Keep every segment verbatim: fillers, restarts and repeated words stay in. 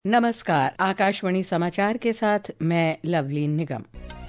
नमस्कार, आकाशवाणी समाचार के साथ मैं लवलीन निगम।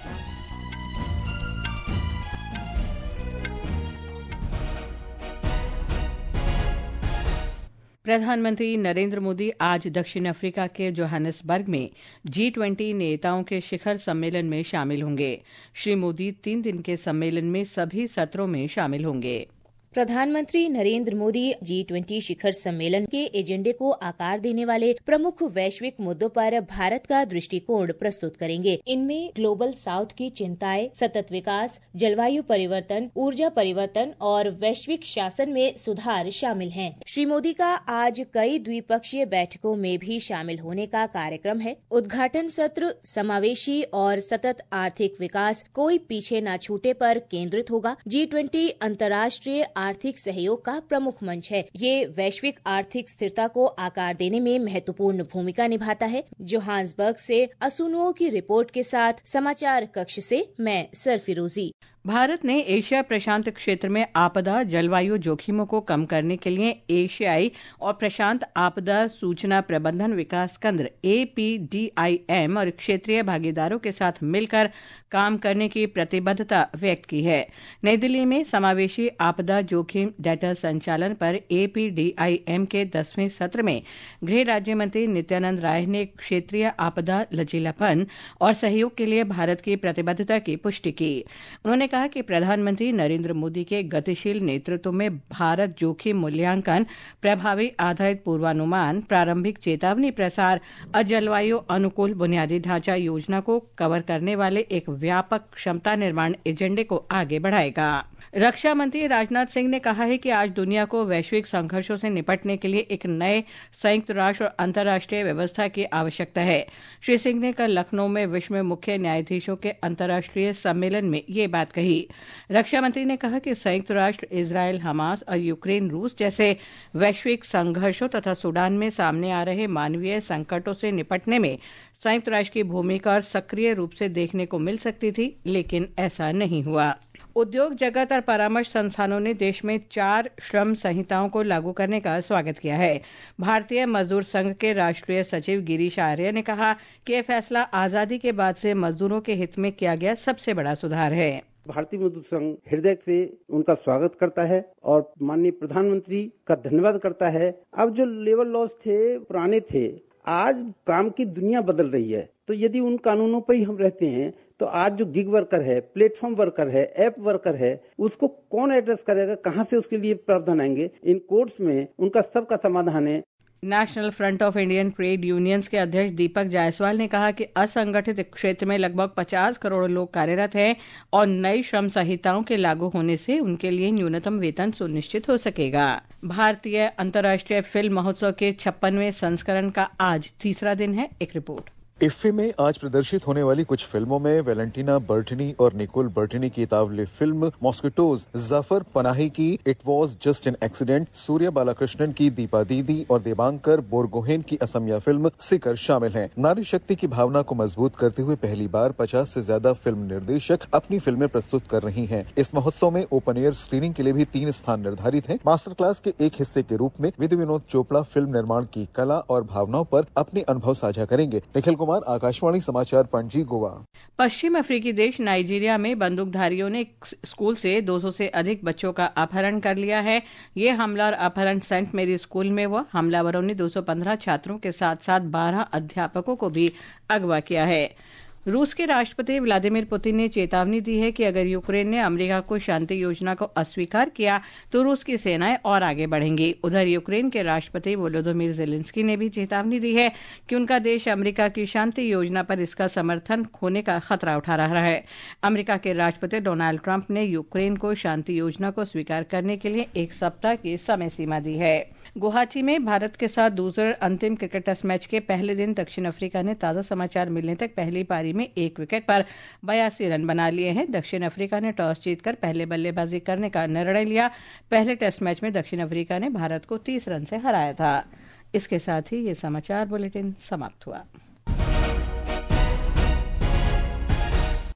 प्रधानमंत्री नरेंद्र मोदी आज दक्षिण अफ्रीका के जोहानिसबर्ग में जी ट्वेंटी नेताओं के शिखर सम्मेलन में शामिल होंगे। श्री मोदी तीन दिन के सम्मेलन में सभी सत्रों में शामिल होंगे। प्रधानमंत्री नरेंद्र मोदी जी ट्वेंटी शिखर सम्मेलन के एजेंडे को आकार देने वाले प्रमुख वैश्विक मुद्दों पर भारत का दृष्टिकोण प्रस्तुत करेंगे। इनमें ग्लोबल साउथ की चिंताएं, सतत विकास, जलवायु परिवर्तन, ऊर्जा परिवर्तन और वैश्विक शासन में सुधार शामिल हैं। श्री मोदी का आज कई द्विपक्षीय बैठकों में भी शामिल होने का कार्यक्रम है। उद्घाटन सत्र समावेशी और सतत आर्थिक विकास, कोई पीछे न छूटे पर केंद्रित होगा। जी ट्वेंटी अंतर्राष्ट्रीय आर्थिक सहयोग का प्रमुख मंच है। ये वैश्विक आर्थिक स्थिरता को आकार देने में महत्वपूर्ण भूमिका निभाता है। जोहान्सबर्ग से असुनुओ की रिपोर्ट के साथ समाचार कक्ष से मैं सरफिरोजी। भारत ने एशिया प्रशांत क्षेत्र में आपदा जलवायु जोखिमों को कम करने के लिए एशियाई और प्रशांत आपदा सूचना प्रबंधन विकास केंद्र A P D I M और क्षेत्रीय भागीदारों के साथ मिलकर काम करने की प्रतिबद्धता व्यक्त की है। नई दिल्ली में समावेशी आपदा जोखिम डेटा संचालन पर A P D I M के दसवें सत्र में गृह राज्य मंत्री नित्यानंद राय ने क्षेत्रीय आपदा लचीलापन और सहयोग के लिए भारत की प्रतिबद्धता की पुष्टि की। उन्होंने कहा कि प्रधानमंत्री नरेंद्र मोदी के गतिशील नेतृत्व में भारत जोखिम मूल्यांकन, प्रभावी आधारित पूर्वानुमान, प्रारंभिक चेतावनी प्रसार और जलवायु अनुकूल बुनियादी ढांचा योजना को कवर करने वाले एक व्यापक क्षमता निर्माण एजेंडे को आगे बढ़ाएगा। रक्षा मंत्री राजनाथ सिंह ने कहा है कि आज दुनिया को वैश्विक संघर्षों से निपटने के लिए एक नए संयुक्त राष्ट्र और अंतर्राष्ट्रीय व्यवस्था की आवश्यकता है। श्री सिंह ने कल लखनऊ में विश्व में मुख्य न्यायाधीशों के अंतर्राष्ट्रीय सम्मेलन में ये बात कही। रक्षा मंत्री ने कहा कि संयुक्त राष्ट्र इजरायल, हमास और यूक्रेन रूस जैसे वैश्विक संघर्षों तथा सूडान में सामने आ रहे मानवीय संकटों से निपटने में संयुक्त राष्ट्र की भूमिका और सक्रिय रूप से देखने को मिल सकती थी, लेकिन ऐसा नहीं हुआ। उद्योग जगत और परामर्श संस्थानों ने देश में चार श्रम संहिताओं को लागू करने का स्वागत किया है। भारतीय मजदूर संघ के राष्ट्रीय सचिव गिरीश आर्य ने कहा कि यह फैसला आजादी के बाद से मजदूरों के हित में किया गया सबसे बड़ा सुधार है। भारतीय मजदूर संघ हृदय से उनका स्वागत करता है और माननीय प्रधानमंत्री का धन्यवाद करता है। अब जो लेबर लॉज थे पुराने थे, आज काम की दुनिया बदल रही है, तो यदि उन कानूनों पर ही हम रहते हैं तो आज जो गिग वर्कर है, प्लेटफॉर्म वर्कर है, ऐप वर्कर है, उसको कौन एड्रेस करेगा, कहां से उसके लिए प्रावधान आएंगे? इन कोर्ट्स में उनका सबका समाधान है। National front of Indian trade unions के अध्यक्ष दीपक जायसवाल ने कहा कि असंगठित क्षेत्र में लगभग पचास करोड़ लोग कार्यरत हैं और नई श्रम संहिताओं के लागू होने से उनके लिए न्यूनतम वेतन सुनिश्चित हो सकेगा। भारतीय अंतर्राष्ट्रीय फिल्म महोत्सव के छप्पनवें संस्करण का आज तीसरा दिन है। एक रिपोर्ट। इफ्फी में आज प्रदर्शित होने वाली कुछ फिल्मों में वैलेंटीना बर्टनी और निकोल बर्टनी की तावली फिल्म मॉस्किटोज, जाफर पनाही की it was just an accident, Surya Balakrishnan की दीपा दीदी और देवांकर बोरगोहेन की असमिया फिल्म सिकर शामिल हैं। नारी शक्ति की भावना को मजबूत करते हुए पहली बार पचास से ज्यादा फिल्म निर्देशक अपनी फिल्में प्रस्तुत कर रही हैं। इस महोत्सव में ओपन एयर स्क्रीनिंग के लिए भी तीन स्थान निर्धारित हैं। मास्टर क्लास के एक हिस्से के रूप में विधि विनोद चोपड़ा फिल्म निर्माण की कला और भावनाओं पर अपने अनुभव साझा करेंगे। निखिल कुमार, आकाशवाणी समाचार, पणजी, गोवा। पश्चिम अफ्रीकी देश नाइजीरिया में बंदूकधारियों ने स्कूल से दो सौ से अधिक बच्चों का अपहरण कर लिया है। ये हमला और अपहरण सेंट मेरी स्कूल में हुआ। हमलावरों ने दो सौ पंद्रह छात्रों के साथ साथ बारह अध्यापकों को भी अगवा किया है। रूस के राष्ट्रपति व्लादिमीर पुतिन ने चेतावनी दी है कि अगर यूक्रेन ने अमेरिका को शांति योजना को अस्वीकार किया तो रूस की सेनाएं और आगे बढ़ेंगी। उधर यूक्रेन के राष्ट्रपति वोलोदिमीर ज़ेलेंस्की ने भी चेतावनी दी है कि उनका देश अमेरिका की शांति योजना पर इसका समर्थन खोने का खतरा उठा रहा है। अमेरिका के राष्ट्रपति डोनाल्ड ट्रंप ने यूक्रेन को शांति योजना को स्वीकार करने के लिए एक सप्ताह की समय सीमा दी है। गुवाहाटी में भारत के साथ दूसरे अंतिम क्रिकेट टेस्ट मैच के पहले दिन दक्षिण अफ्रीका ने ताज़ा समाचार मिलने तक पहली पारी में एक विकेट पर बयासी रन बना लिए हैं। दक्षिण अफ्रीका ने टॉस जीतकर पहले बल्लेबाजी करने का निर्णय लिया। पहले टेस्ट मैच में दक्षिण अफ्रीका ने भारत को तीस रन से हराया था। इसके साथ ही ये समाचार बुलेटिन समाप्त हुआ।